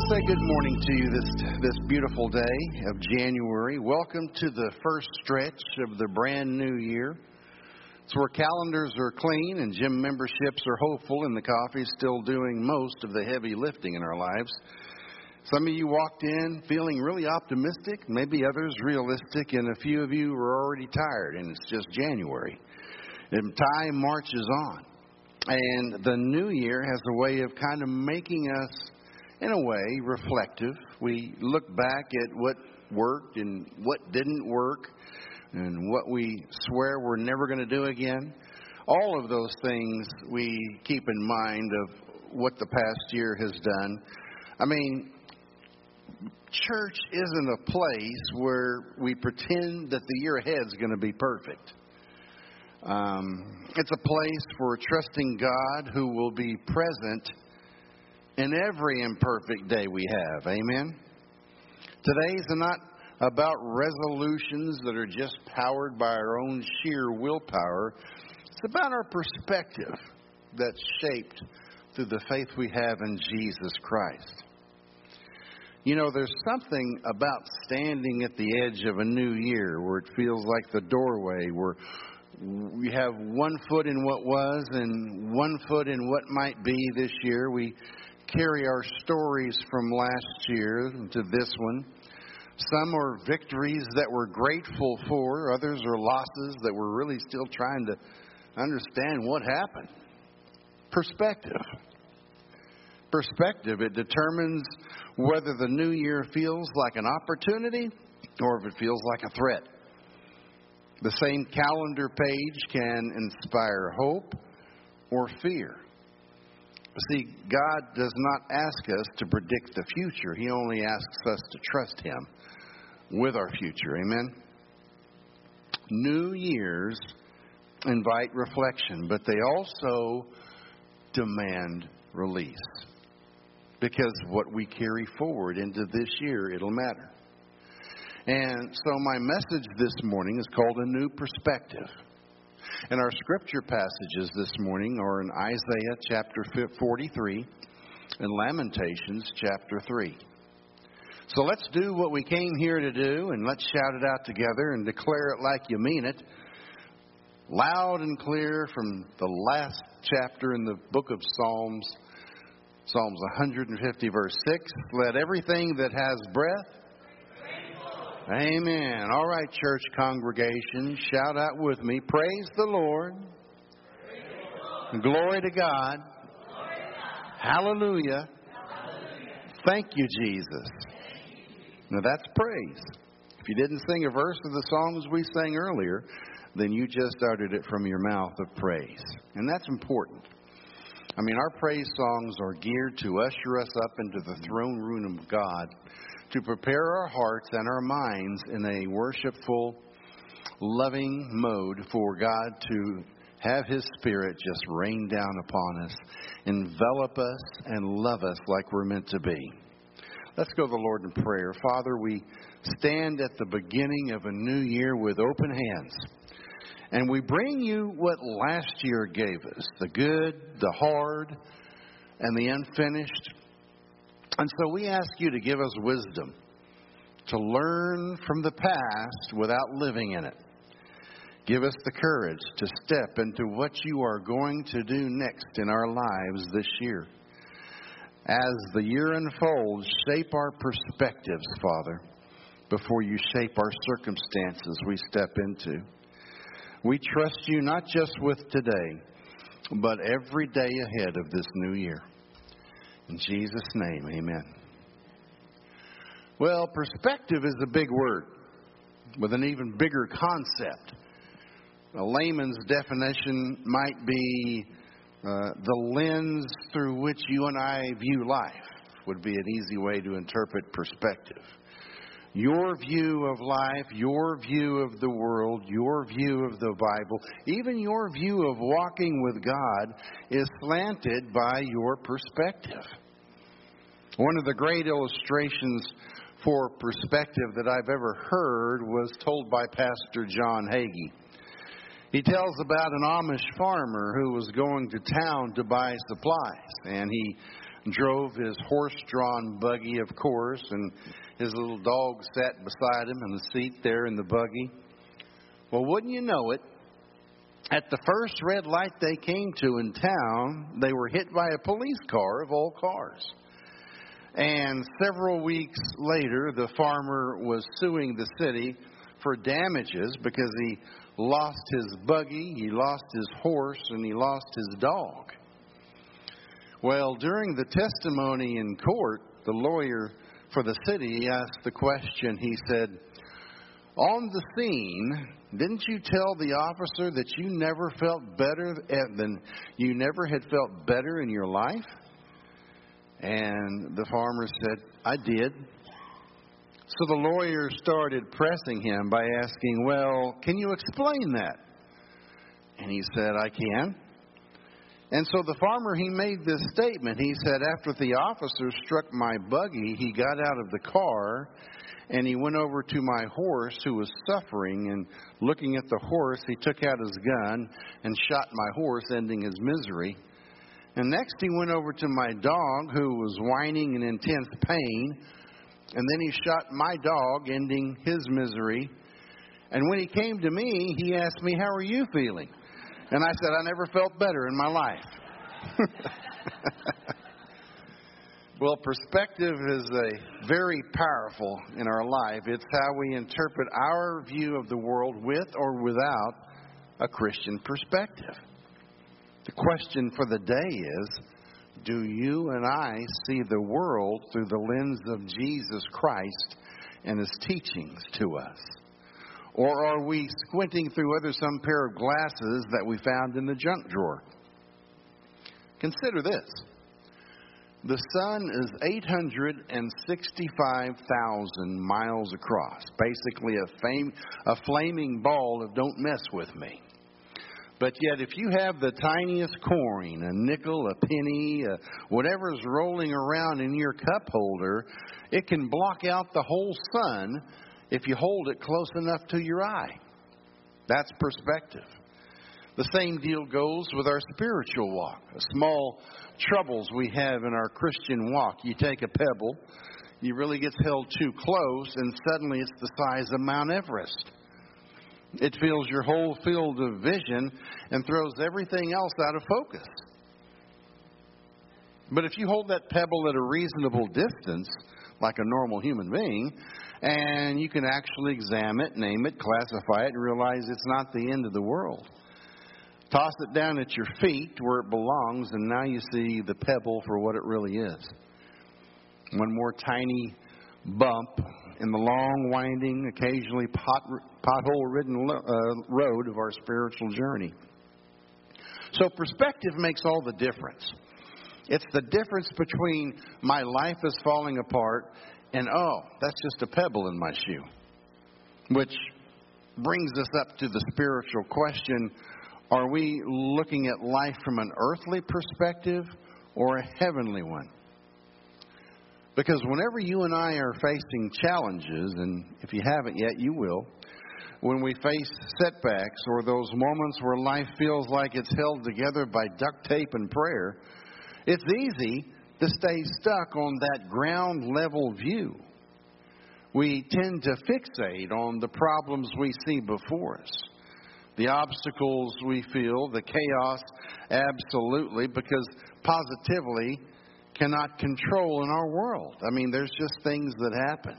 Say good morning to you this beautiful day of January. Welcome to the first stretch of the brand new year. It's where calendars are clean and gym memberships are hopeful and the coffee's still doing most of the heavy lifting in our lives. Some of you walked in feeling really optimistic, maybe others realistic, and a few of you are already tired, and it's just January. And time marches on. And the new year has a way of kind of making us, in a way, reflective. We look back at what worked and what didn't work and what we swear we're never going to do again. All of those things we keep in mind of what the past year has done. I mean, church isn't a place where we pretend that the year ahead is going to be perfect. It's a place for trusting God who will be present in every imperfect day we have. Amen? Today's not about resolutions that are just powered by our own sheer willpower. It's about our perspective that's shaped through the faith we have in Jesus Christ. You know, there's something about standing at the edge of a new year where it feels like the doorway, where we have one foot in what was and one foot in what might be this year. We carry our stories from last year to this one. Some are victories that we're grateful for. Others are losses that we're really still trying to understand what happened. Perspective. Perspective, it determines whether the new year feels like an opportunity or if it feels like a threat. The same calendar page can inspire hope or fear. See, God does not ask us to predict the future. He only asks us to trust Him with our future. Amen? New years invite reflection, but they also demand release. Because what we carry forward into this year, it'll matter. And so my message this morning is called A New Perspective. And our scripture passages this morning are in Isaiah chapter 43 and Lamentations chapter 3. So let's do what we came here to do, and let's shout it out together and declare it like you mean it. Loud and clear from the last chapter in the book of Psalms, Psalms 150 verse 6. Let everything that has breath. Amen. All right, church congregation, shout out with me. Praise the Lord. Praise the Lord. Glory to God. Glory to God. Hallelujah. Hallelujah. Thank you, Jesus. Now that's praise. If you didn't sing a verse of the songs we sang earlier, then you just uttered it from your mouth of praise. And that's important. I mean, our praise songs are geared to usher us up into the throne room of God, to prepare our hearts and our minds in a worshipful, loving mode for God to have His Spirit just rain down upon us, envelop us, and love us like we're meant to be. Let's go to the Lord in prayer. Father, we stand at the beginning of a new year with open hands. And we bring you what last year gave us, the good, the hard, and the unfinished. And so we ask you to give us wisdom to learn from the past without living in it. Give us the courage to step into what you are going to do next in our lives this year. As the year unfolds, shape our perspectives, Father, before you shape our circumstances we step into. We trust you not just with today, but every day ahead of this new year. In Jesus' name, amen. Well, perspective is a big word with an even bigger concept. A layman's definition might be the lens through which you and I view life would be an easy way to interpret perspective. Your view of life, your view of the world, your view of the Bible, even your view of walking with God is slanted by your perspective. One of the great illustrations for perspective that I've ever heard was told by Pastor John Hagee. He tells about an Amish farmer who was going to town to buy supplies, and he drove his horse-drawn buggy, of course, and his little dog sat beside him in the seat there in the buggy. Well, wouldn't you know it, at the first red light they came to in town, they were hit by a police car of all cars. And several weeks later, the farmer was suing the city for damages because he lost his buggy, he lost his horse, and he lost his dog. Well, during the testimony in court, the lawyer for the city asked the question. He said, on the scene, didn't you tell the officer that you never felt better than you never had felt better in your life? And the farmer said, I did. So the lawyer started pressing him by asking, well, can you explain that? And he said, I can. And so the farmer, he made this statement. He said, after the officer struck my buggy, he got out of the car and he went over to my horse who was suffering. And looking at the horse, he took out his gun and shot my horse, ending his misery. And next he went over to my dog who was whining in intense pain. And then he shot my dog, ending his misery. And when he came to me, he asked me, how are you feeling? And I said, I never felt better in my life. Well, perspective is very powerful in our life. It's how we interpret our view of the world with or without a Christian perspective. The question for the day is, do you and I see the world through the lens of Jesus Christ and His teachings to us? Or are we squinting through some pair of glasses that we found in the junk drawer? Consider this. The sun is 865,000 miles across. Basically a flaming ball of don't mess with me. But yet if you have the tiniest coin, a nickel, a penny, whatever's rolling around in your cup holder, it can block out the whole sun if you hold it close enough to your eye. That's perspective. The same deal goes with our spiritual walk. The small troubles we have in our Christian walk. You take a pebble, you really get held too close, and suddenly it's the size of Mount Everest. It fills your whole field of vision and throws everything else out of focus. But if you hold that pebble at a reasonable distance, like a normal human being, and you can actually examine it, name it, classify it, and realize it's not the end of the world. Toss it down at your feet where it belongs, and now you see the pebble for what it really is. One more tiny bump in the long, winding, occasionally pothole-ridden road of our spiritual journey. So perspective makes all the difference. It's the difference between my life is falling apart and, oh, that's just a pebble in my shoe. Which brings us up to the spiritual question, are we looking at life from an earthly perspective or a heavenly one? Because whenever you and I are facing challenges, and if you haven't yet, you will, when we face setbacks or those moments where life feels like it's held together by duct tape and prayer, it's easy to stay stuck on that ground level view. We tend to fixate on the problems we see before us. The obstacles we feel, the chaos, absolutely, because positively cannot control in our world. I mean, there's just things that happen.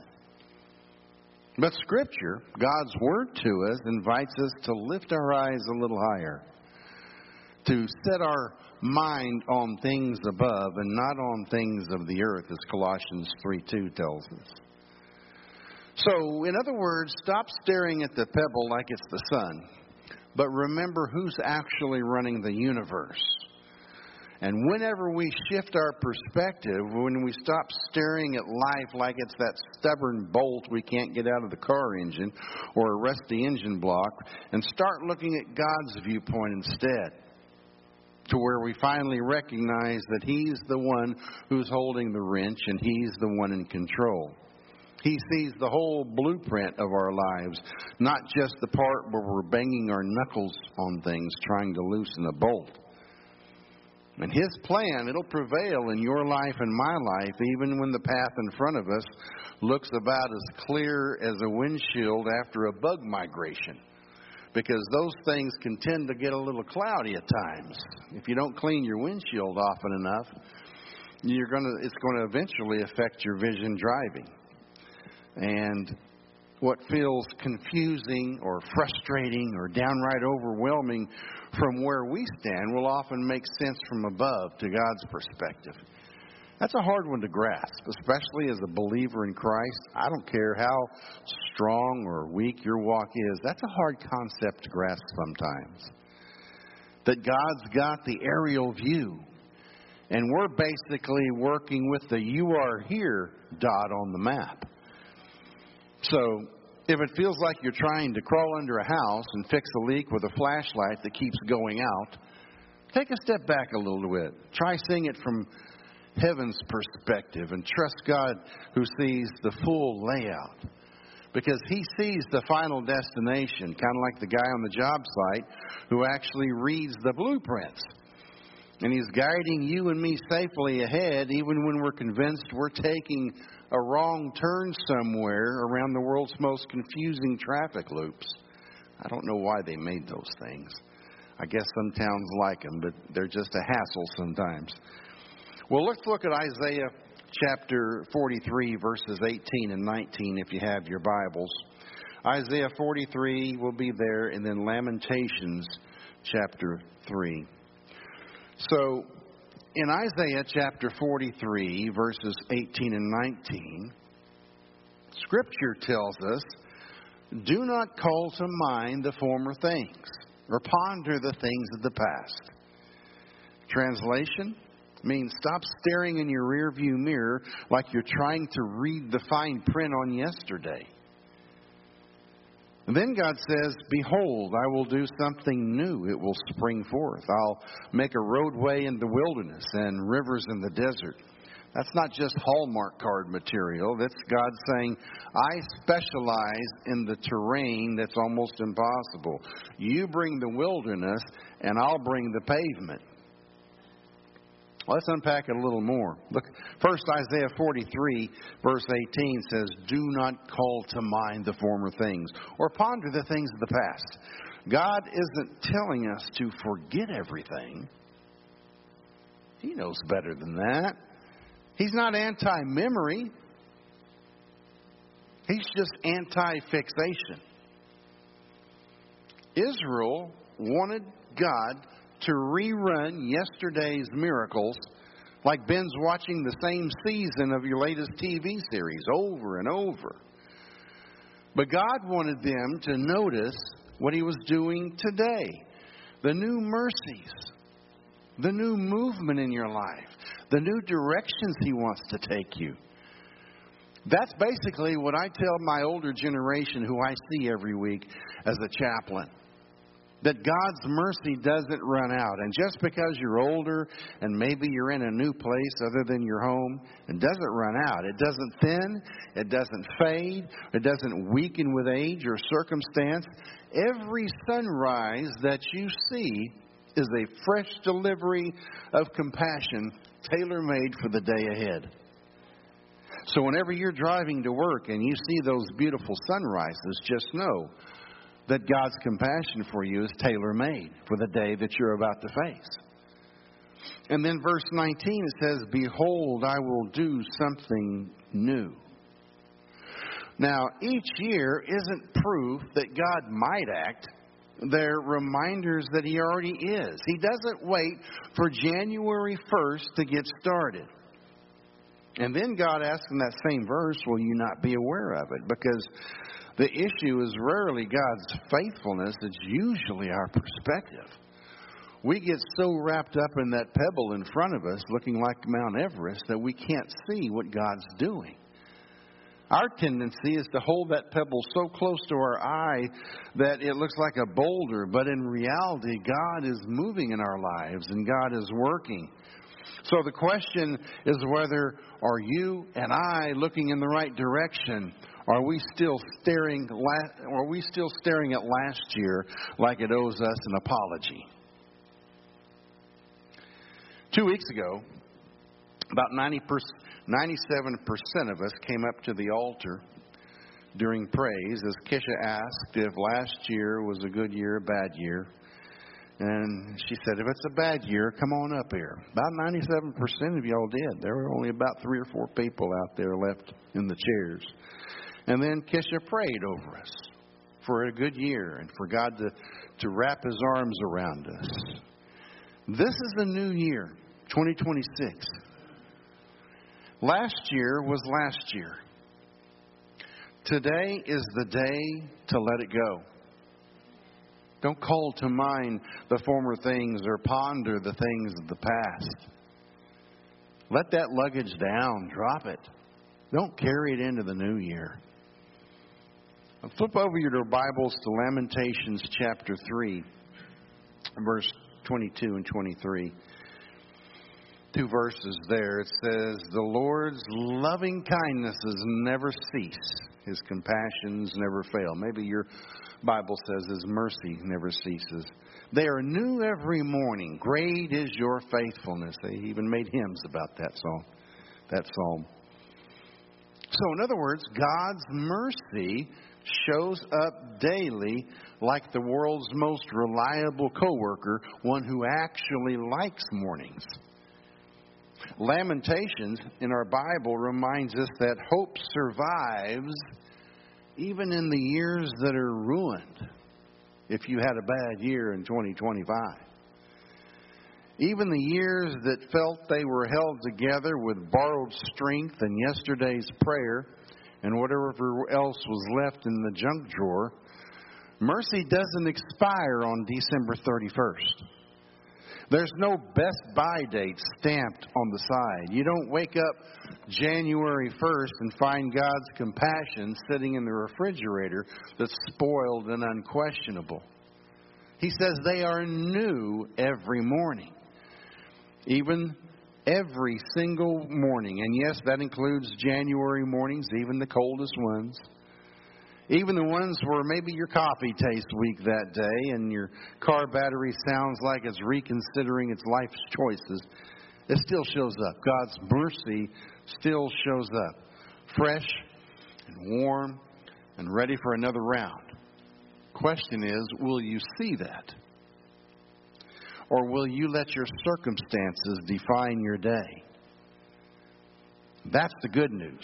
But Scripture, God's Word to us, invites us to lift our eyes a little higher, to set our mind on things above and not on things of the earth, as Colossians 3:2 tells us. So, in other words, stop staring at the pebble like it's the sun, but remember who's actually running the universe. And whenever we shift our perspective, when we stop staring at life like it's that stubborn bolt we can't get out of the car engine or a rusty engine block, and start looking at God's viewpoint instead, to where we finally recognize that He's the one who's holding the wrench and He's the one in control. He sees the whole blueprint of our lives, not just the part where we're banging our knuckles on things trying to loosen a bolt. And His plan, it'll prevail in your life and my life, even when the path in front of us looks about as clear as a windshield after a bug migration. Because those things can tend to get a little cloudy at times. If you don't clean your windshield often enough, it's going to eventually affect your vision driving. And what feels confusing or frustrating or downright overwhelming from where we stand will often make sense from above to God's perspective. That's a hard one to grasp, especially as a believer in Christ. I don't care how strong or weak your walk is. That's a hard concept to grasp sometimes. That God's got the aerial view, and we're basically working with the "you are here" dot on the map. So, if it feels like you're trying to crawl under a house and fix a leak with a flashlight that keeps going out, take a step back a little bit. Try seeing it from heaven's perspective and trust God who sees the full layout. Because He sees the final destination, kind of like the guy on the job site who actually reads the blueprints. And He's guiding you and me safely ahead, even when we're convinced we're taking a wrong turn somewhere around the world's most confusing traffic loops. I don't know why they made those things. I guess some towns like them, but they're just a hassle sometimes. Well, let's look at Isaiah chapter 43, verses 18 and 19, if you have your Bibles. Isaiah 43 will be there, and then Lamentations chapter 3. So, in Isaiah chapter 43, verses 18 and 19, Scripture tells us, "Do not call to mind the former things, or ponder the things of the past." Translation means stop staring in your rearview mirror like you're trying to read the fine print on yesterday. And then God says, "Behold, I will do something new. It will spring forth. I'll make a roadway in the wilderness and rivers in the desert." That's not just Hallmark card material. That's God saying, I specialize in the terrain that's almost impossible. You bring the wilderness, and I'll bring the pavement. Let's unpack it a little more. Look, first Isaiah 43, verse 18 says, "Do not call to mind the former things, or ponder the things of the past." God isn't telling us to forget everything. He knows better than that. He's not anti-memory. He's just anti-fixation. Israel wanted God to rerun yesterday's miracles like binge watching the same season of your latest TV series over and over. But God wanted them to notice what He was doing today. The new mercies, the new movement in your life, the new directions He wants to take you. That's basically what I tell my older generation who I see every week as a chaplain. That God's mercy doesn't run out. And just because you're older and maybe you're in a new place other than your home, it doesn't run out. It doesn't thin. It doesn't fade. It doesn't weaken with age or circumstance. Every sunrise that you see is a fresh delivery of compassion tailor-made for the day ahead. So whenever you're driving to work and you see those beautiful sunrises, just know that God's compassion for you is tailor-made for the day that you're about to face. And then verse 19, it says, "Behold, I will do something new." Now, each year isn't proof that God might act. They're reminders that He already is. He doesn't wait for January 1st to get started. And then God asks in that same verse, "Will you not be aware of it?" Because the issue is rarely God's faithfulness. It's usually our perspective. We get so wrapped up in that pebble in front of us looking like Mount Everest that we can't see what God's doing. Our tendency is to hold that pebble so close to our eye that it looks like a boulder. But in reality, God is moving in our lives and God is working. So the question is whether are you and I looking in the right direction? Are we still staring at last year like it owes us an apology? 2 weeks ago, about 97% of us came up to the altar during praise as Kisha asked if last year was a good year, a bad year. And she said, if it's a bad year, come on up here. About 97% of y'all did. There were only about 3 or 4 people out there left in the chairs. And then Kisha prayed over us for a good year and for God to wrap His arms around us. This is a new year, 2026. Last year was last year. Today is the day to let it go. Don't call to mind the former things or ponder the things of the past. Let that luggage down. Drop it. Don't carry it into the new year. Flip over your Bibles to Lamentations chapter 3, verse 22 and 23. 2 verses there. It says, the Lord's loving kindnesses never cease. His compassions never fail. Maybe your Bible says His mercy never ceases. They are new every morning. Great is your faithfulness. They even made hymns about that psalm. So in other words, God's mercy shows up daily like the world's most reliable coworker, one who actually likes mornings. Lamentations in our Bible reminds us that hope survives even in the years that are ruined. If you had a bad year in 2025. Even the years that felt they were held together with borrowed strength and yesterday's prayer and whatever else was left in the junk drawer, mercy doesn't expire on December 31st. There's no best by date stamped on the side. You don't wake up January 1st and find God's compassion sitting in the refrigerator that's spoiled and unquestionable. He says they are new every morning. Even every single morning. And yes, that includes January mornings, even the coldest ones. Even the ones where maybe your coffee tastes weak that day and your car battery sounds like it's reconsidering its life's choices, it still shows up. God's mercy still shows up. Fresh and warm and ready for another round. Question is, will you see that? Or will you let your circumstances define your day? That's the good news.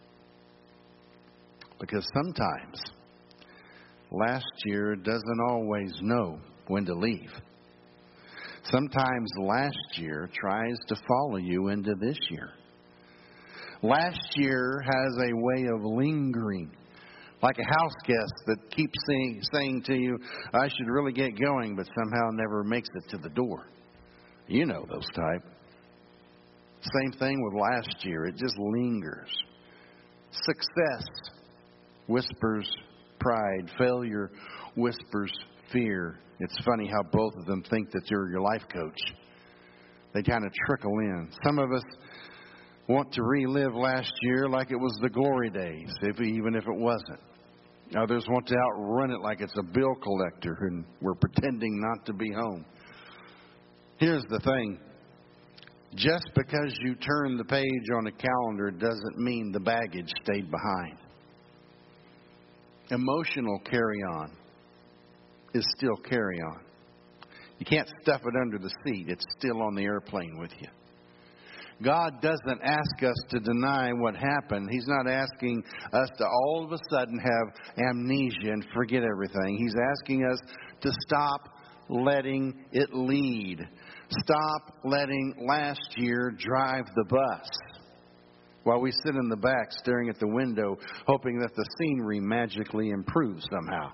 Because sometimes last year doesn't always know when to leave. Sometimes last year tries to follow you into this year. Last year has a way of lingering, like a house guest that keeps saying to you, I should really get going, but somehow never makes it to the door. You know those type. Same thing with last year. It just lingers. Success whispers pride. Failure whispers fear. It's funny how both of them think that you're your life coach. They kind of trickle in. Some of us want to relive last year like it was the glory days, even if it wasn't. Others want to outrun it like it's a bill collector and we're pretending not to be home. Here's the thing. Just because you turn the page on a calendar doesn't mean the baggage stayed behind. Emotional carry-on is still carry-on. You can't stuff it under the seat. It's still on the airplane with you. God doesn't ask us to deny what happened. He's not asking us to all of a sudden have amnesia and forget everything. He's asking us to stop letting it lead. Stop letting last year drive the bus while we sit in the back staring at the window, hoping that the scenery magically improves somehow.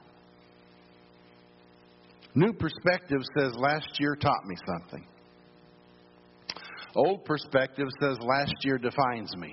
New perspective says last year taught me something. Old perspective says last year defines me.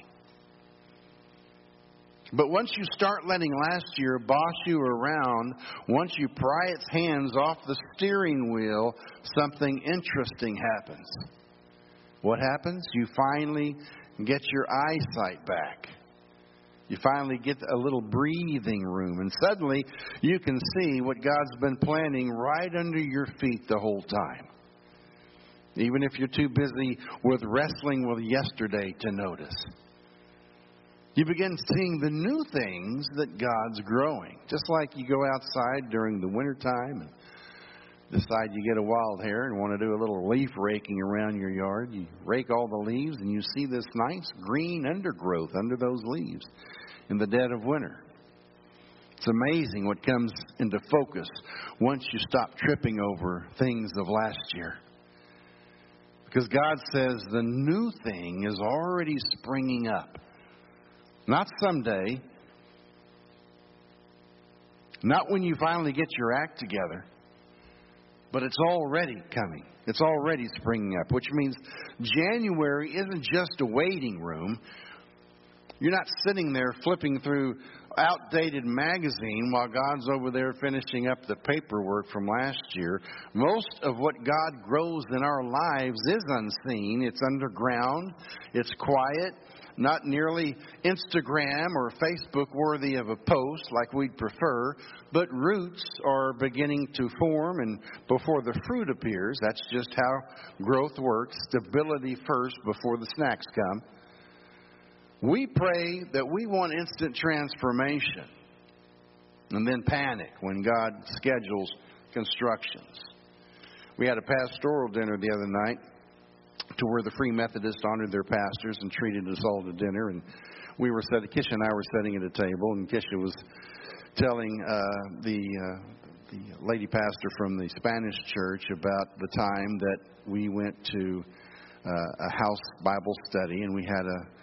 But once you start letting last year boss you around, once you pry its hands off the steering wheel, something interesting happens. What happens? You finally get your eyesight back. You finally get a little breathing room, and suddenly you can see what God's been planning right under your feet the whole time. even if you're too busy with wrestling with yesterday to notice. You begin seeing the new things that God's growing. Just like you go outside during the wintertime and decide you get a wild hair and want to do a little leaf raking around your yard. You rake all the leaves and you see this nice green undergrowth under those leaves in the dead of winter. It's amazing what comes into focus once you stop tripping over things of last year. Because God says the new thing is already springing up. Not someday. Not when you finally get your act together. But it's already coming. It's already springing up. Which means January isn't just a waiting room. You're not sitting there flipping through outdated magazine while God's over there finishing up the paperwork from last year. Most of what God grows in our lives is unseen. It's underground. It's quiet. Not nearly Instagram or Facebook worthy of a post like we'd prefer, but roots are beginning to form, and before the fruit appears, that's just how growth works. Stability first before the snacks come. We pray that we want instant transformation and then panic when God schedules constructions. We had a pastoral dinner the other night to where the Free Methodists honored their pastors and treated us all to dinner. And we were sitting, Kisha and I were sitting at a table, and Kisha was telling the lady pastor from the Spanish church about the time that we went to a house Bible study, and we had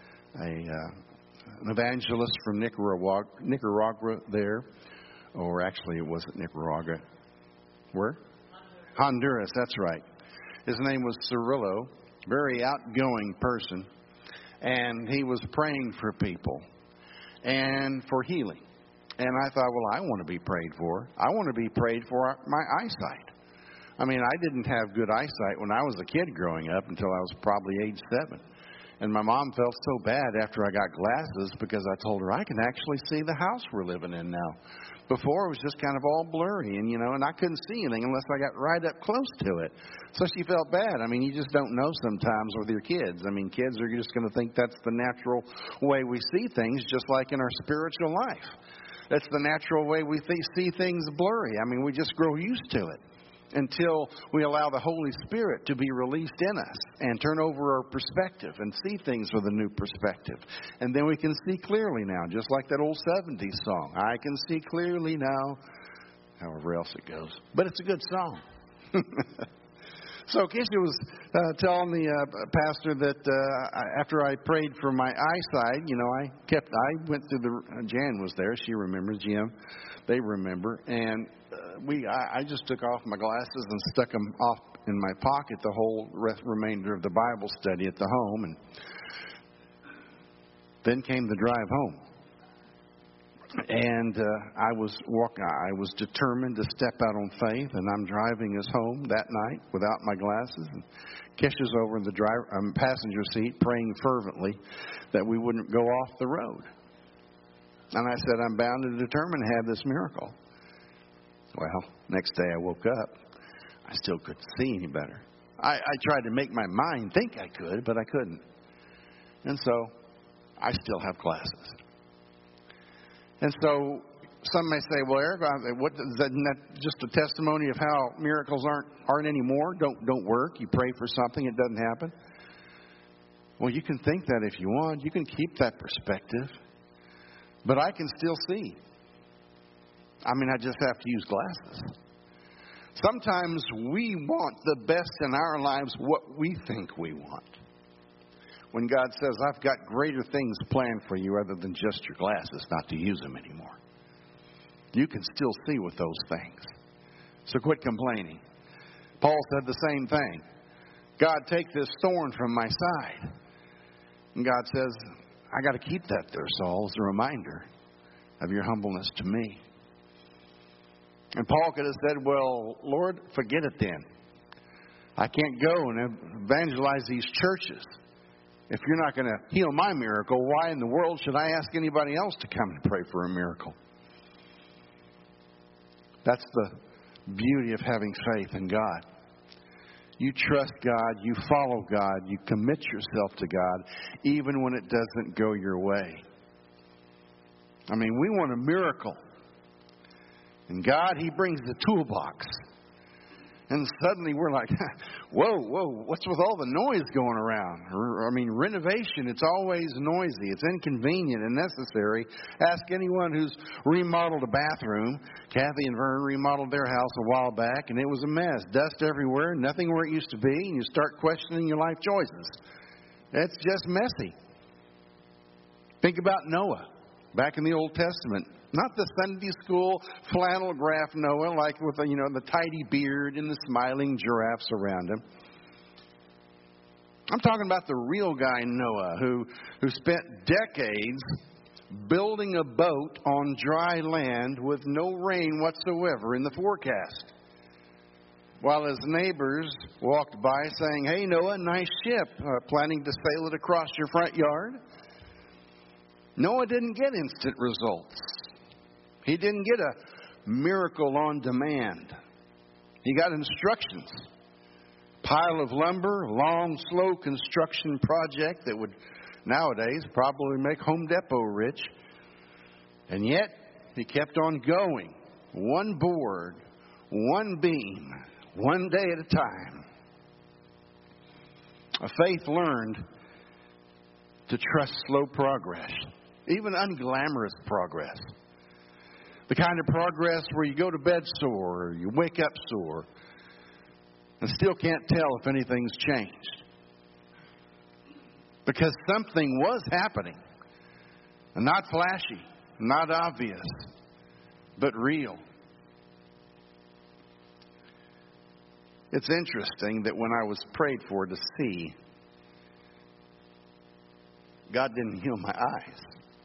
an evangelist from Nicaragua there, or actually it wasn't Nicaragua. Where? Honduras, that's right. His name was Cirillo, very outgoing person, and he was praying for people and for healing. And I thought, well, I want to be prayed for. I want to be prayed for my eyesight. I mean, I didn't have good eyesight when I was a kid growing up until I was probably age 7. And my mom felt so bad after I got glasses because I told her I can actually see the house we're living in now. Before, it was just kind of all blurry, and I couldn't see anything unless I got right up close to it. So she felt bad. I mean, you just don't know sometimes with your kids. I mean, kids are just going to think that's the natural way we see things, just like in our spiritual life. That's the natural way we see things blurry. I mean, we just grow used to it until we allow the Holy Spirit to be released in us and turn over our perspective and see things with a new perspective. And then we can see clearly now, just like that old 70s song, I can see clearly now, however else it goes. But it's a good song. So Kisha was telling the pastor that after I prayed for my eyesight, I went through Jan was there. She remembers, Jim. They remember. And I just took off my glasses and stuck them off in my pocket the whole remainder of the Bible study at the home. And then came the drive home. And I was determined to step out on faith, and I'm driving us home that night without my glasses. And Kisha's over in the passenger seat praying fervently that we wouldn't go off the road. And I said, I'm bound and determined to have this miracle. Well, next day I woke up. I still couldn't see any better. I tried to make my mind think I could, but I couldn't. And so I still have glasses. And so some may say, well, Eric, isn't that just a testimony of how miracles aren't anymore? Don't work. You pray for something, it doesn't happen. Well, you can think that if you want. You can keep that perspective. But I can still see. I mean, I just have to use glasses. Sometimes we want the best in our lives, what we think we want. When God says, I've got greater things planned for you other than just your glasses, not to use them anymore. You can still see with those things. So quit complaining. Paul said the same thing. God, take this thorn from my side. And God says, I got to keep that there, Saul, as a reminder of your humbleness to me. And Paul could have said, well, Lord, forget it then. I can't go and evangelize these churches. If you're not going to heal my miracle, why in the world should I ask anybody else to come and pray for a miracle? That's the beauty of having faith in God. You trust God, you follow God, you commit yourself to God, even when it doesn't go your way. I mean, we want a miracle. And God, He brings the toolbox. And suddenly we're like, whoa, what's with all the noise going around? I mean, renovation, it's always noisy. It's inconvenient and necessary. Ask anyone who's remodeled a bathroom. Kathy and Vern remodeled their house a while back, and it was a mess. Dust everywhere, nothing where it used to be, and you start questioning your life choices. It's just messy. Think about Noah back in the Old Testament. Not the Sunday school flannel graph Noah, like with the tidy beard and the smiling giraffes around him. I'm talking about the real guy Noah, who spent decades building a boat on dry land with no rain whatsoever in the forecast, while his neighbors walked by saying, "Hey Noah, nice ship, planning to sail it across your front yard?" Noah didn't get instant results. He didn't get a miracle on demand. He got instructions. Pile of lumber, long, slow construction project that would nowadays probably make Home Depot rich. And yet, he kept on going. One board, one beam, one day at a time. A faith learned to trust slow progress, even unglamorous progress. The kind of progress where you go to bed sore, or you wake up sore, and still can't tell if anything's changed. Because something was happening. And not flashy, not obvious, but real. It's interesting that when I was prayed for to see, God didn't heal my eyes.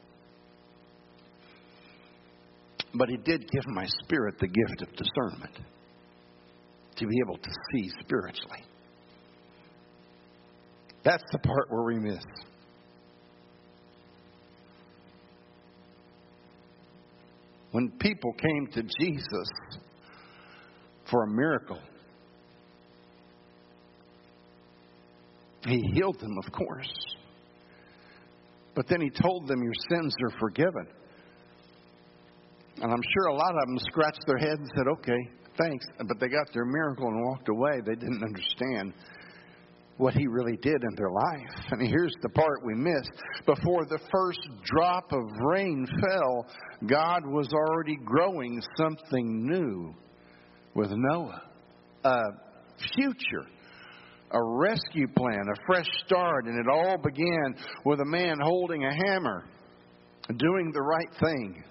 But He did give my spirit the gift of discernment to be able to see spiritually. That's the part where we miss. When people came to Jesus for a miracle, He healed them, of course. But then He told them, "Your sins are forgiven." And I'm sure a lot of them scratched their heads and said, "Okay, thanks." But they got their miracle and walked away. They didn't understand what He really did in their life. And here's the part we missed. Before the first drop of rain fell, God was already growing something new with Noah. A future, a rescue plan, a fresh start. And it all began with a man holding a hammer, doing the right thing.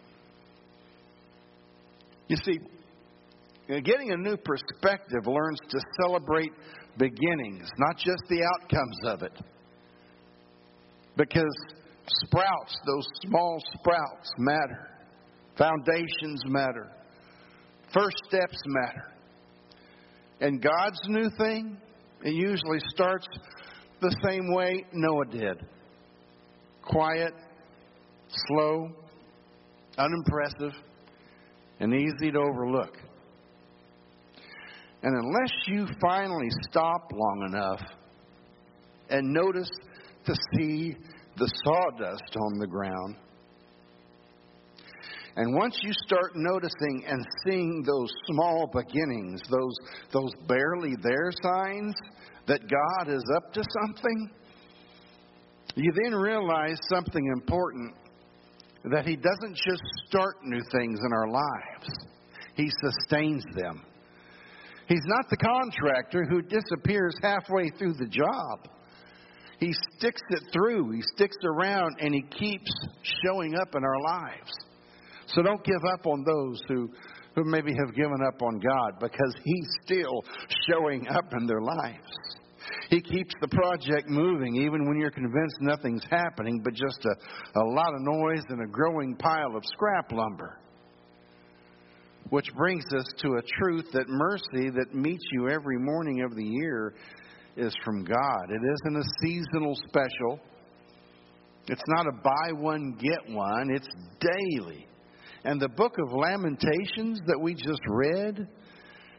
You see, getting a new perspective learns to celebrate beginnings, not just the outcomes of it. Because sprouts, those small sprouts matter. Foundations matter. First steps matter. And God's new thing, it usually starts the same way Noah did. Quiet, slow, unimpressive, and easy to overlook. And unless you finally stop long enough and notice to see the sawdust on the ground, and once you start noticing and seeing those small beginnings, those barely there signs that God is up to something, you then realize something important. That He doesn't just start new things in our lives. He sustains them. He's not the contractor who disappears halfway through the job. He sticks it through. He sticks around and He keeps showing up in our lives. So don't give up on those who maybe have given up on God, because He's still showing up in their lives. He keeps the project moving even when you're convinced nothing's happening but just a lot of noise and a growing pile of scrap lumber. Which brings us to a truth that mercy that meets you every morning of the year is from God. It isn't a seasonal special. It's not a buy one, get one. It's daily. And the book of Lamentations that we just read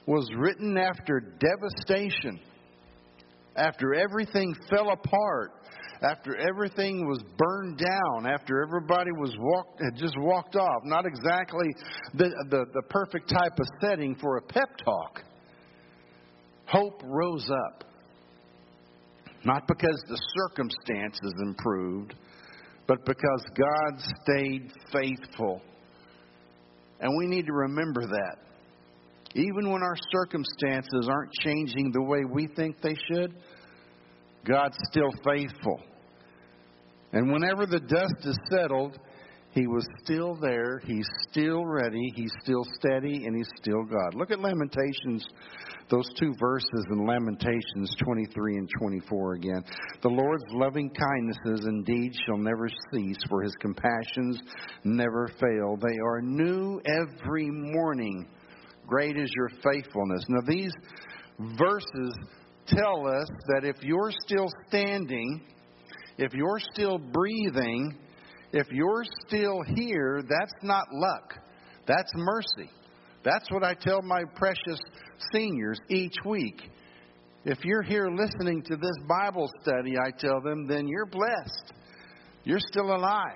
was written after devastation, after everything fell apart, after everything was burned down, after everybody had just walked off. Not exactly the perfect type of setting for a pep talk. Hope rose up. Not because the circumstances improved, but because God stayed faithful. And we need to remember that. Even when our circumstances aren't changing the way we think they should, God's still faithful. And whenever the dust is settled, He was still there. He's still ready. He's still steady, and He's still God. Look at Lamentations, those two verses in Lamentations 23 and 24 again. The Lord's loving kindnesses indeed shall never cease, for His compassions never fail. They are new every morning. Great is your faithfulness. Now these verses tell us that if you're still standing, if you're still breathing, if you're still here, that's not luck. That's mercy. That's what I tell my precious seniors each week. If you're here listening to this Bible study, I tell them, then you're blessed. You're still alive.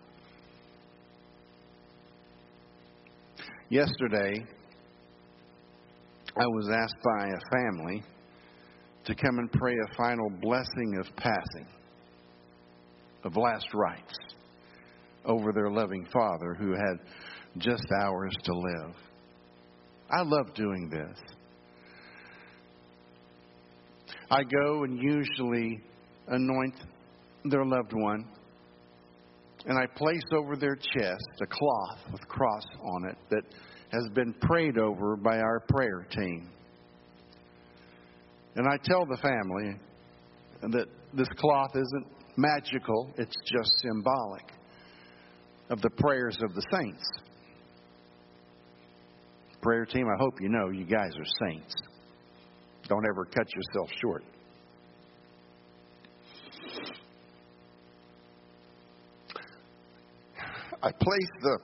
Yesterday, I was asked by a family to come and pray a final blessing of passing, of last rites, over their loving father who had just hours to live. I love doing this. I go and usually anoint their loved one, and I place over their chest a cloth with a cross on it that has been prayed over by our prayer team. And I tell the family that this cloth isn't magical, it's just symbolic of the prayers of the saints. Prayer team, I hope you know you guys are saints. Don't ever cut yourself short. I place the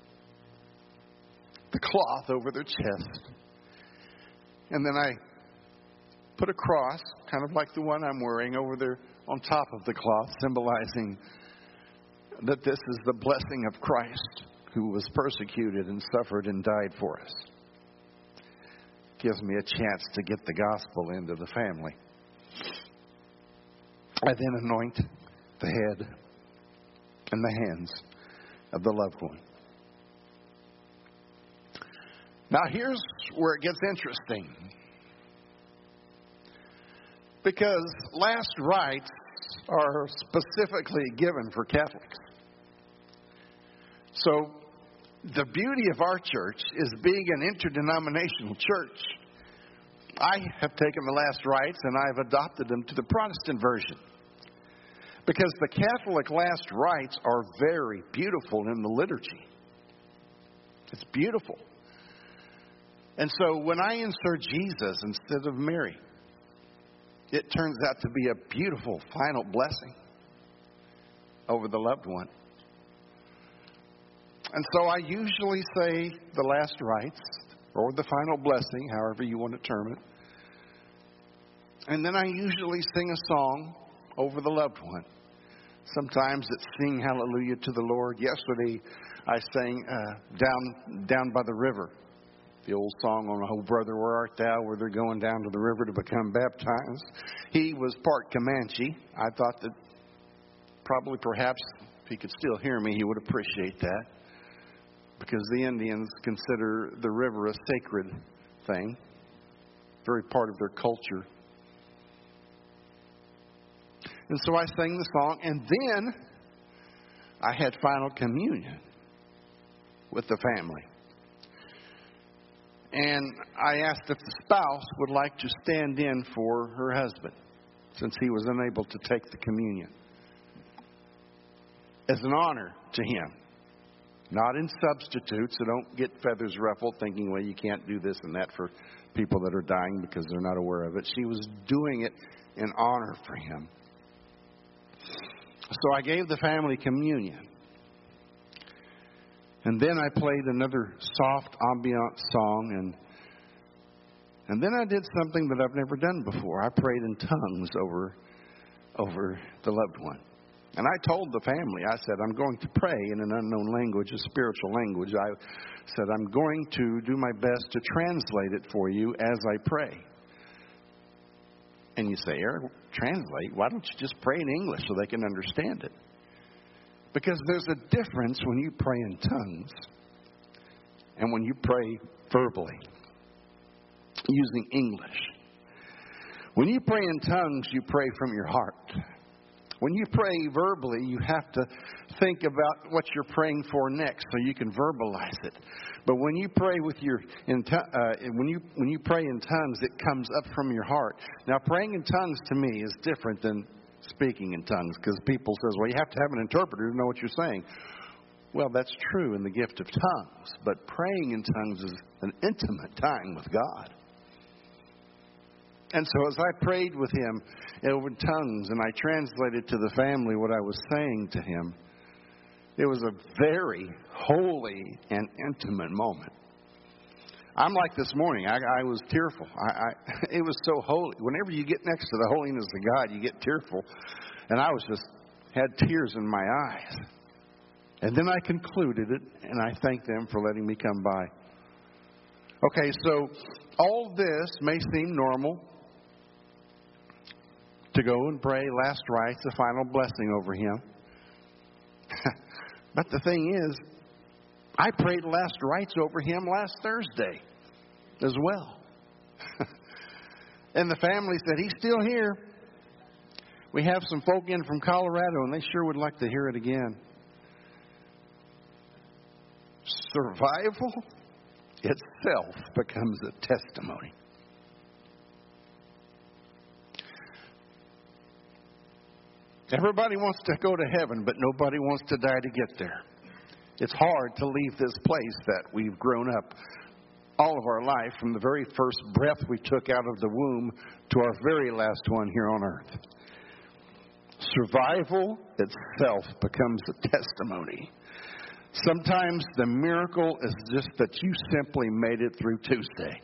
cloth over their chest, and then I put a cross, kind of like the one I'm wearing, on top of the cloth, symbolizing that this is the blessing of Christ, who was persecuted and suffered and died for us. Gives me a chance to get the gospel into the family. I then anoint the head and the hands of the loved one. Now here's where it gets interesting. Because last rites are specifically given for Catholics. So the beauty of our church is being an interdenominational church. I have taken the last rites and I've adopted them to the Protestant version. Because the Catholic last rites are very beautiful in the liturgy. It's beautiful. And so when I insert Jesus instead of Mary, it turns out to be a beautiful final blessing over the loved one. And so I usually say the last rites, or the final blessing, however you want to term it. And then I usually sing a song over the loved one. Sometimes it's Sing Hallelujah to the Lord. Yesterday I sang Down by the River. The old song on Oh Brother, Where Art Thou, where they're going down to the river to become baptized. He was part Comanche. I thought that probably perhaps if he could still hear me, he would appreciate that. Because the Indians consider the river a sacred thing. Very part of their culture. And so I sang the song, and then I had final communion with the family. And I asked if the spouse would like to stand in for her husband, since he was unable to take the communion, as an honor to him. Not in substitute, so don't get feathers ruffled thinking, well, you can't do this and that for people that are dying because they're not aware of it. She was doing it in honor for him. So I gave the family communion. And then I played another soft ambient song, And then I did something that I've never done before. I prayed in tongues over the loved one. And I told the family, I said, I'm going to pray in an unknown language, a spiritual language. I said, I'm going to do my best to translate it for you as I pray. And you say, Eric, translate? Why don't you just pray in English so they can understand it? Because there's a difference when you pray in tongues and when you pray verbally, using English. When you pray in tongues, you pray from your heart. When you pray verbally, you have to think about what you're praying for next so you can verbalize it. But when you pray when you pray in tongues, it comes up from your heart. Now, praying in tongues to me is different than speaking in tongues, because people says, well, you have to have an interpreter to know what you're saying. Well, that's true in the gift of tongues, but praying in tongues is an intimate time with God. And so as I prayed with him over tongues and I translated to the family what I was saying to him, it was a very holy and intimate moment. I'm like this morning. I was tearful. It was so holy. Whenever you get next to the holiness of God, you get tearful. And I had tears in my eyes. And then I concluded it, and I thanked them for letting me come by. Okay, so all this may seem normal. To go and pray last rites, the final blessing over him. But the thing is, I prayed last rites over him last Thursday as well. And the family said, he's still here. We have some folk in from Colorado, and they sure would like to hear it again. Survival itself becomes a testimony. Everybody wants to go to heaven, but nobody wants to die to get there. It's hard to leave this place that we've grown up all of our life, from the very first breath we took out of the womb to our very last one here on earth. Survival itself becomes a testimony. Sometimes the miracle is just that you simply made it through Tuesday.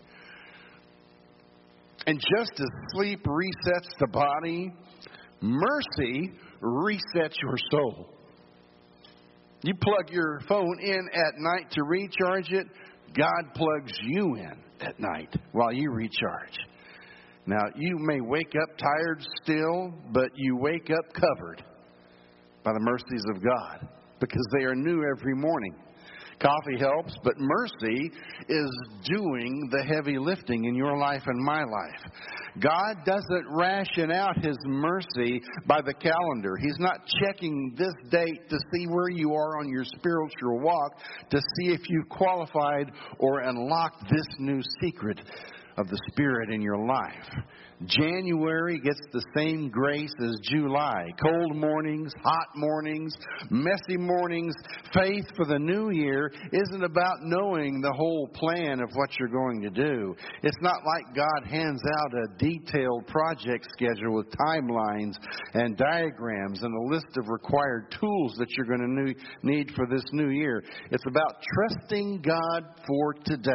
And just as sleep resets the body, mercy resets your soul. You plug your phone in at night to recharge it. God plugs you in at night while you recharge. Now, you may wake up tired still, but you wake up covered by the mercies of God, because they are new every morning. Coffee helps, but mercy is doing the heavy lifting in your life and my life. God doesn't ration out His mercy by the calendar. He's not checking this date to see where you are on your spiritual walk, to see if you qualified or unlocked this new secret of the Spirit in your life. January gets the same grace as July. Cold mornings, hot mornings, messy mornings. Faith for the new year isn't about knowing the whole plan of what you're going to do. It's not like God hands out a detailed project schedule with timelines and diagrams and a list of required tools that you're going to need for this new year. It's about trusting God for today.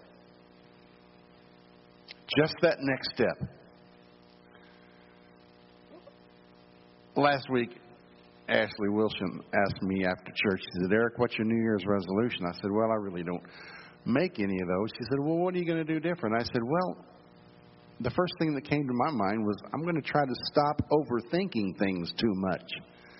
Just that next step. Last week, Ashley Wilson asked me after church, she said, Eric, what's your New Year's resolution? I said, well, I really don't make any of those. She said, well, what are you going to do different? I said, well, the first thing that came to my mind was I'm going to try to stop overthinking things too much.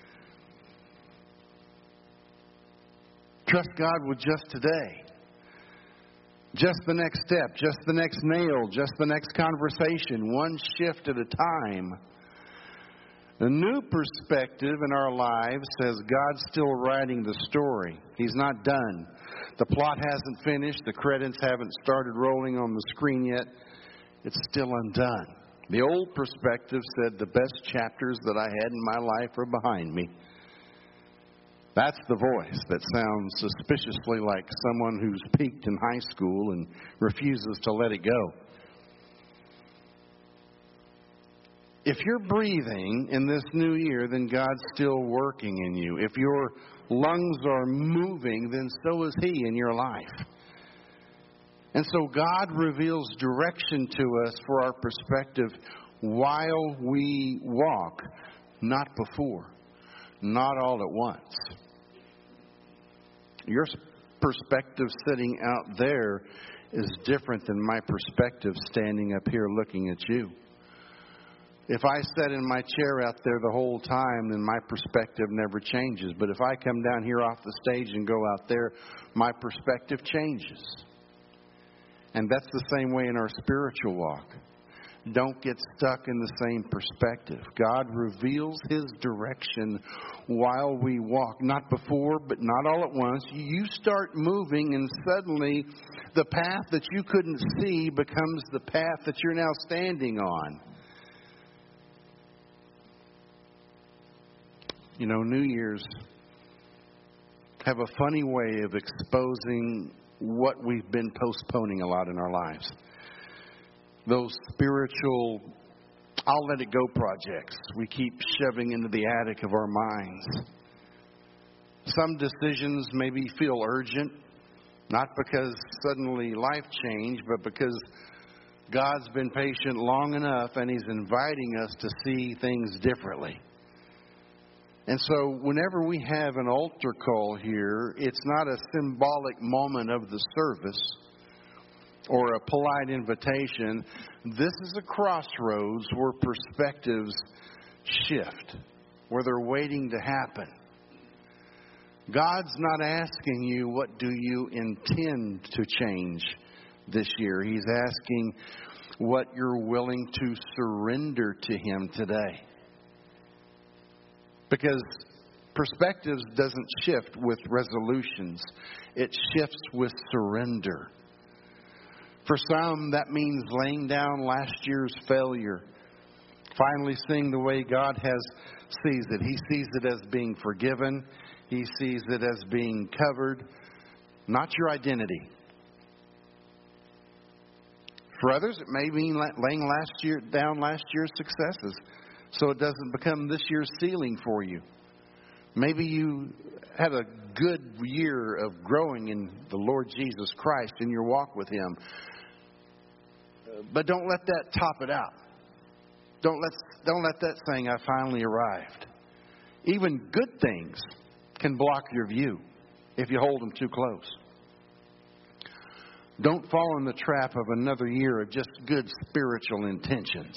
Trust God with just today. Just the next step, just the next nail, just the next conversation, one shift at a time. The new perspective in our lives says God's still writing the story. He's not done. The plot hasn't finished. The credits haven't started rolling on the screen yet. It's still undone. The old perspective said the best chapters that I had in my life are behind me. That's the voice that sounds suspiciously like someone who's peaked in high school and refuses to let it go. If you're breathing in this new year, then God's still working in you. If your lungs are moving, then so is He in your life. And so God reveals direction to us for our perspective while we walk, not before, not all at once. Your perspective sitting out there is different than my perspective standing up here looking at you. If I sat in my chair out there the whole time, then my perspective never changes. But if I come down here off the stage and go out there, my perspective changes. And that's the same way in our spiritual walk. Don't get stuck in the same perspective. God reveals His direction while we walk. Not before, but not all at once. You start moving and suddenly the path that you couldn't see becomes the path that you're now standing on. You know, New Year's have a funny way of exposing what we've been postponing a lot in our lives. Those spiritual, I'll let it go projects we keep shoving into the attic of our minds. Some decisions maybe feel urgent, not because suddenly life changed, but because God's been patient long enough and He's inviting us to see things differently. And so whenever we have an altar call here, it's not a symbolic moment of the service or a polite invitation. This is a crossroads where perspectives shift, where they're waiting to happen. God's not asking you, what do you intend to change this year? He's asking what you're willing to surrender to Him today. Because perspectives doesn't shift with resolutions. It shifts with surrender. For some, that means laying down last year's failure. Finally seeing the way God sees it. He sees it as being forgiven. He sees it as being covered. Not your identity. For others, it may mean laying down last year's successes, so it doesn't become this year's ceiling for you. Maybe you had a good year of growing in the Lord Jesus Christ in your walk with Him. But don't let that top it out. Don't let that saying, I finally arrived. Even good things can block your view if you hold them too close. Don't fall in the trap of another year of just good spiritual intentions.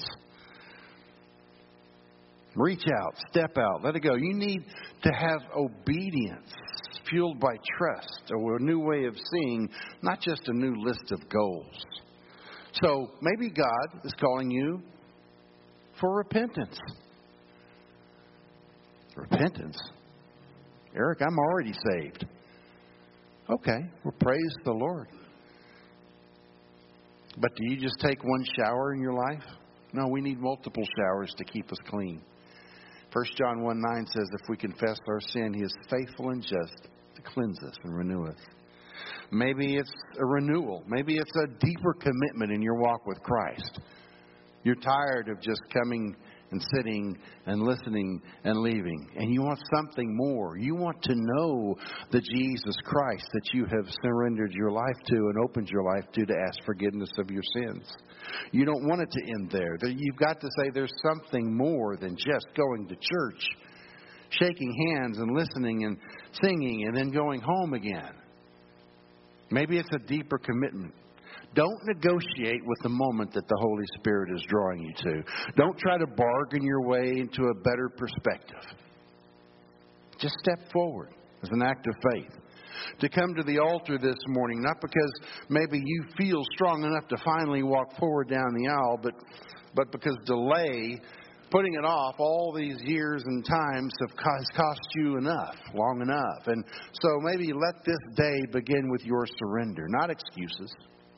Reach out, step out, let it go. You need to have obedience fueled by trust, or a new way of seeing, not just a new list of goals. So maybe God is calling you for repentance. Repentance? Eric, I'm already saved. Okay, well, praise the Lord. But do you just take one shower in your life? No, we need multiple showers to keep us clean. 1 John 1:9 says, if we confess our sin, He is faithful and just to cleanse us and renew us. Maybe it's a renewal. Maybe it's a deeper commitment in your walk with Christ. You're tired of just coming and sitting and listening and leaving. And you want something more. You want to know the Jesus Christ that you have surrendered your life to and opened your life to ask forgiveness of your sins. You don't want it to end there. You've got to say there's something more than just going to church, shaking hands and listening and singing and then going home again. Maybe it's a deeper commitment. Don't negotiate with the moment that the Holy Spirit is drawing you to. Don't try to bargain your way into a better perspective. Just step forward as an act of faith. To come to the altar this morning, not because maybe you feel strong enough to finally walk forward down the aisle, but because delay, putting it off all these years and times has cost you long enough. And so maybe let this day begin with your surrender, not excuses.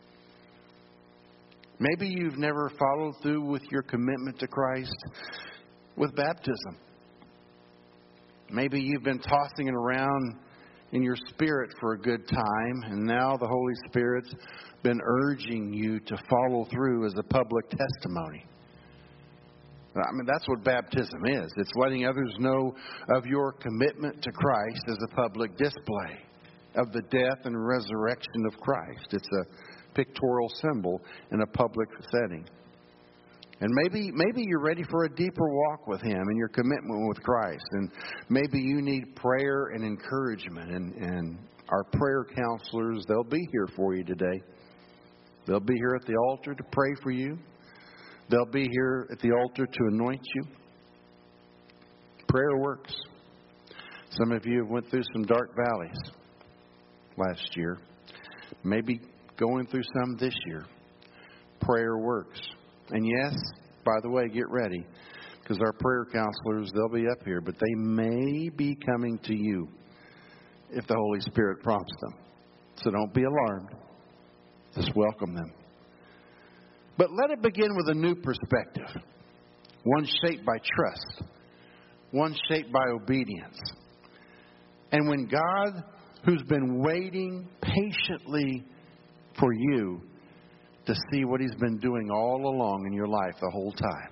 Maybe you've never followed through with your commitment to Christ with baptism. Maybe you've been tossing it around in your spirit for a good time, and now the Holy Spirit's been urging you to follow through as a public testimony. I mean, that's what baptism is. It's letting others know of your commitment to Christ as a public display of the death and resurrection of Christ. It's a pictorial symbol in a public setting. And maybe you're ready for a deeper walk with Him and your commitment with Christ. And maybe you need prayer and encouragement. And our prayer counselors, they'll be here for you today. They'll be here at the altar to pray for you. They'll be here at the altar to anoint you. Prayer works. Some of you went through some dark valleys last year. Maybe going through some this year. Prayer works. And yes, by the way, get ready. Because our prayer counselors, they'll be up here. But they may be coming to you if the Holy Spirit prompts them. So don't be alarmed. Just welcome them. But let it begin with a new perspective. One shaped by trust. One shaped by obedience. And when God, who's been waiting patiently for you to see what He's been doing all along in your life the whole time.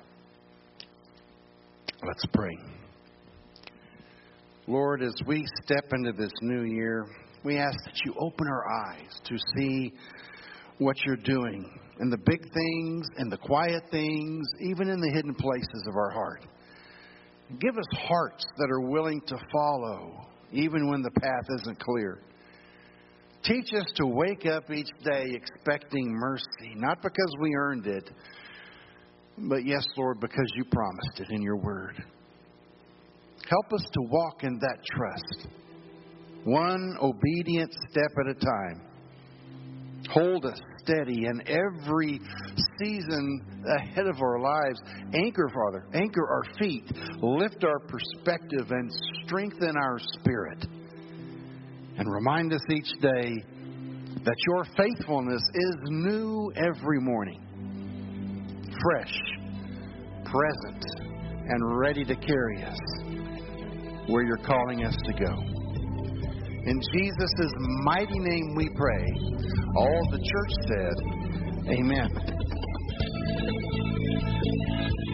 Let's pray. Lord, as we step into this new year, we ask that you open our eyes to see what you're doing in the big things, in the quiet things, even in the hidden places of our heart. Give us hearts that are willing to follow, even when the path isn't clear. Teach us to wake up each day expecting mercy, not because we earned it, but yes, Lord, because you promised it in your word. Help us to walk in that trust, one obedient step at a time. Hold us steady in every season ahead of our lives. Anchor, Father, anchor our feet, lift our perspective, and strengthen our spirit. And remind us each day that your faithfulness is new every morning. Fresh, present, and ready to carry us where you're calling us to go. In Jesus' mighty name we pray. All the church said, amen.